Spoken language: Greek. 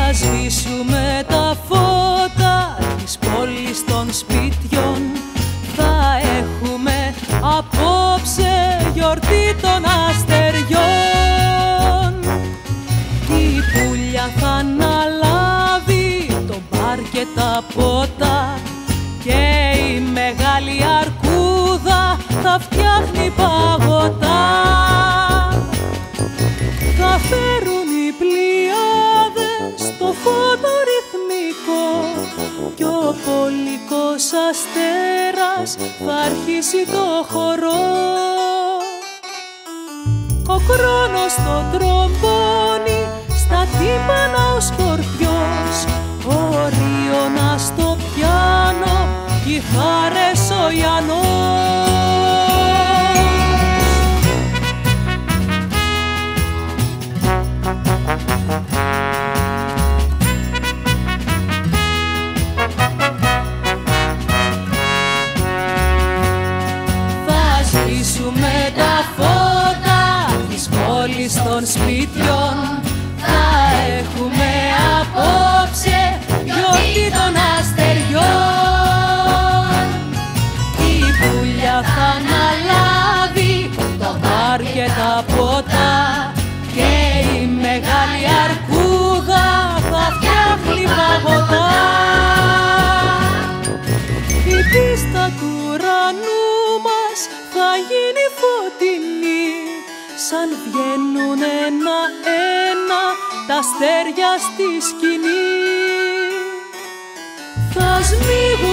σβήσουμε τα φώτα της πόλης των σπιτιών. Θα έχουμε απόψε γιορτή των αστεριών. Η πουλιά θα αναλάβει το μπαρ και τα ποτά και η μεγάλη αρκούδα θα φτιάχνει παγωτά. Θα φέρουν οι πλοιάδες το φωτορυθμικό κι ο πολικός αστέρας θα αρχίσει το χορό. Ο Κρόνος το τρομπόνι, στα τύμπανα ο Σκορπιός, ο Ρίωνας στο πιάνο, κιθάρες ο Ιαννός. Σβήσουμε τα φώτα της πόλης των σπιτιών. Θα έχουμε απόψε γιορτή των αστεριών. Η πουλιά θα αναλάβει το μπαρ και τα ποτά και η μεγάλη αρκούδα θα φτιάχνει παγωτά. Η πίστα του ουρανού μας θα γίνει φωτεινή, σαν βγαίνουν ένα-ένα τα αστέρια στη σκηνή. Θα σμίγουν